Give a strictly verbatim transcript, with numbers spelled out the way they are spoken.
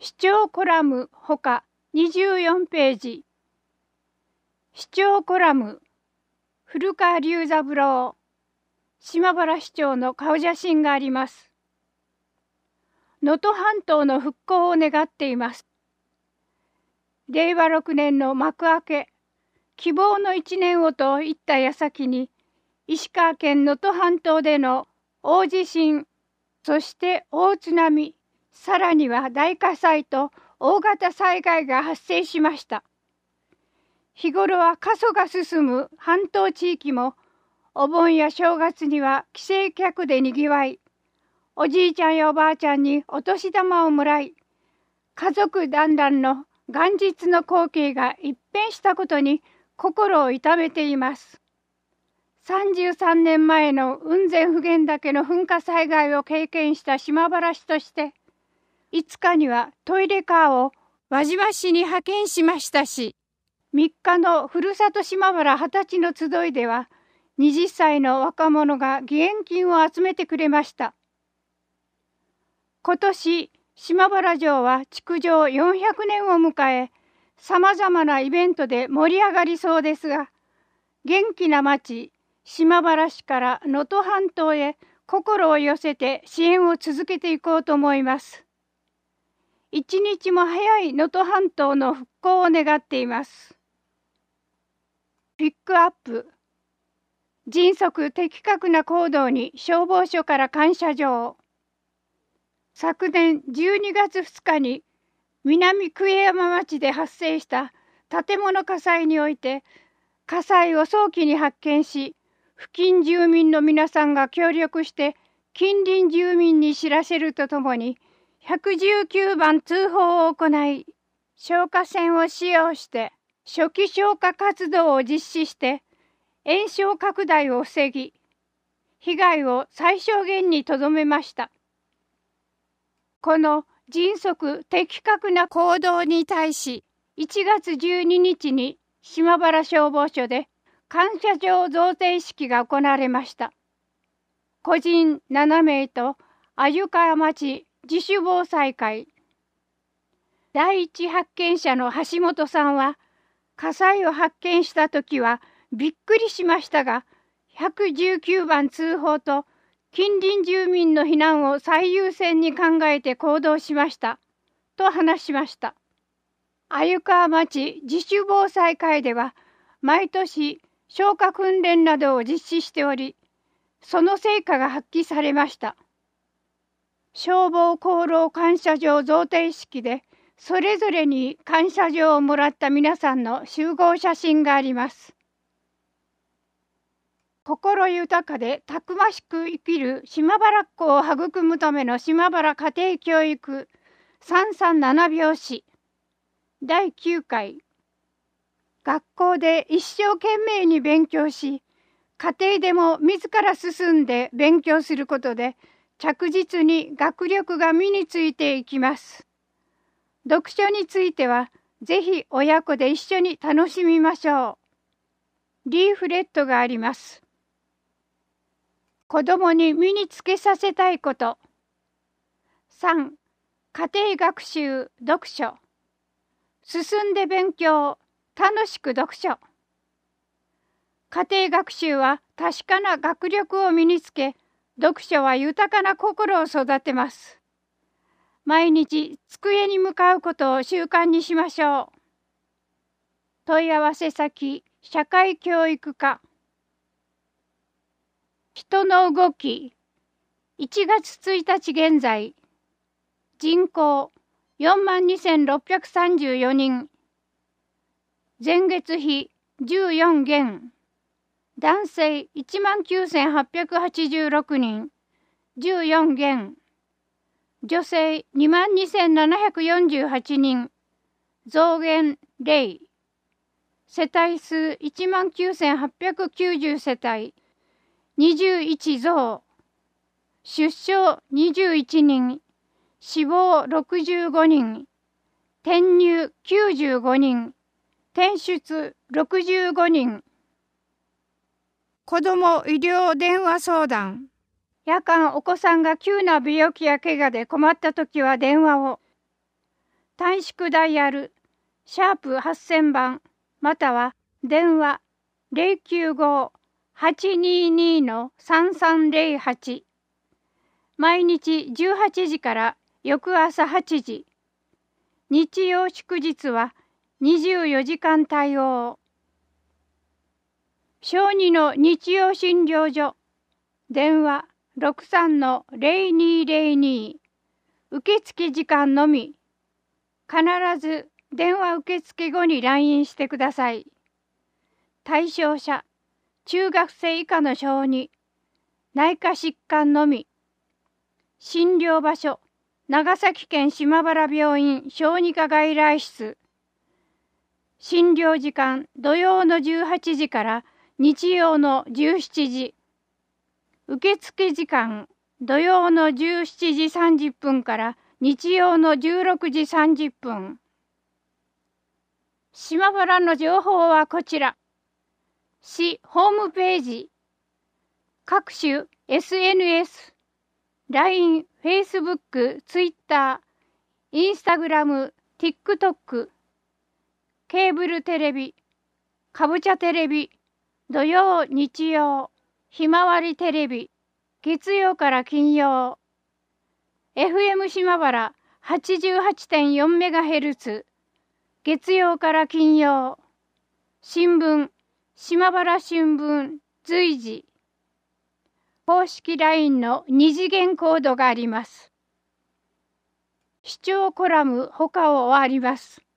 視聴コラムほかにじゅうよんページ。視聴コラム古川龍三郎、島原市長の顔写真があります。能登半島の復興を願っています。れいわろくねんの幕開け、希望の一年をといった矢先に、石川県能登半島での大地震、そして大津波、さらには大火災と大型災害が発生しました。日頃は過疎が進む半島地域も、お盆や正月には帰省客でにぎわい、おじいちゃんやおばあちゃんにお年玉をもらい、家族団らんの元日の光景が一変したことに心を痛めています。さんじゅうさんねんまえの雲仙普賢岳の噴火災害を経験した島原市として、いつかにはトイレカーを輪島市に派遣しましたし、みっかのふるさと島原二十歳の集いでは、はたちの若者が義援金を集めてくれました。今年、島原城は築城よんひゃくねんを迎え、さまざまなイベントで盛り上がりそうですが、元気な町、島原市から能登半島へ心を寄せて支援を続けていこうと思います。一日も早い能登半島の復興を願っています。ピックアップ。迅速的確な行動に消防署から感謝状。昨年じゅうにがつふつかに南久江山町で発生した建物火災において、火災を早期に発見し、付近住民の皆さんが協力して近隣住民に知らせるとともに、いちいちきゅうばん通報を行い、消火栓を使用して初期消火活動を実施して延焼拡大を防ぎ、被害を最小限にとどめました。この迅速的確な行動に対し、いちがつじゅうににちに島原消防署で感謝状贈呈式が行われました。個人ななめいと鮎川町自主防災会。第一発見者の橋本さんは、火災を発見したときはびっくりしましたが、いちいちきゅうばん通報と近隣住民の避難を最優先に考えて行動しました、と話しました。鮎川町自主防災会では、毎年消火訓練などを実施しており、その成果が発揮されました。消防功労感謝状贈呈式で、それぞれに感謝状をもらった皆さんの集合写真があります。心豊かでたくましく生きる島原っ子を育むための島原家庭教育さんさんなな拍子だいきゅうかい。学校で一生懸命に勉強し、家庭でも自ら進んで勉強することで、着実に学力が身についていきます。読書については、ぜひ親子で一緒に楽しみましょう。リーフレットがあります。子供に身につけさせたいこと。さん. 家庭学習読書。進んで勉強、楽しく読書。家庭学習は確かな学力を身につけ、読書は豊かな心を育てます。毎日机に向かうことを習慣にしましょう。問い合わせ先、社会教育課。人の動き。いちがつついたち現在、人口よんまんにせんろっぴゃくさんじゅうよにん。前月比じゅうよんげん。男性いちまんきゅうせんはっぴゃくはちじゅうろくにん。じゅうよんげん。女性にまんにせんななひゃくよんじゅうはちにん。増減ゼロ。世帯数いちまんきゅうせんはっぴゃくきゅうじゅう世帯。にじゅういち増。出生にじゅういちにん。死亡ろくじゅうごにん。転入きゅうじゅうごにん。転出ろくじゅうごにん。子ども医療電話相談。夜間お子さんが急な病気や怪我で困ったときは電話を。 短縮ダイヤル、シャープはっせんばん、または電話 ゼロきゅうご はちにーにー さんさんゼロはち。毎日じゅうはちじから翌朝はちじ。日曜祝日はにじゅうよじかん対応。小児の日曜診療所、電話 ろくさんのゼロにーゼロに。受付時間のみ。必ず電話受付後に来院してください。対象者、中学生以下の小児、内科疾患のみ。診療場所、長崎県島原病院小児科外来室。診療時間、土曜のじゅうはちじから日曜のじゅうしちじ。受付時間、土曜のじゅうしちじさんじゅっぷんから日曜のじゅうろくじさんじゅっぷん。島原の情報はこちら。市ホームページ、各種 エスエヌエス、ライン、Facebook、Twitter、Instagram、TikTok、ケーブルテレビ、かぼちゃテレビ、土曜、日曜、ひまわりテレビ、月曜から金曜、エフエム 島原 はちじゅうはちてんよんメガヘルツ、月曜から金曜、新聞、島原新聞、随時、公式 ライン の二次元コードがあります。視聴コラム他を終わります。